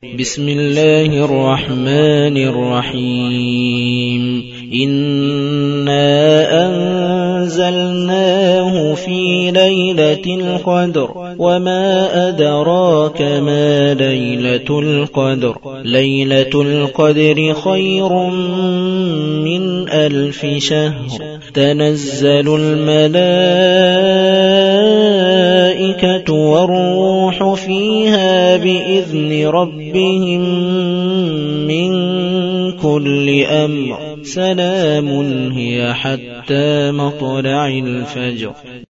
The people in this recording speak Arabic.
بسم الله الرحمن الرحيم إنا أنزلناه في ليلة القدر وما أدراك ما ليلة القدر ليلة القدر خير من 1000 شهر تنزل الملائكة والروح فيها بإذن ربهم من كل أمر سلام هي حتى مطلع الفجر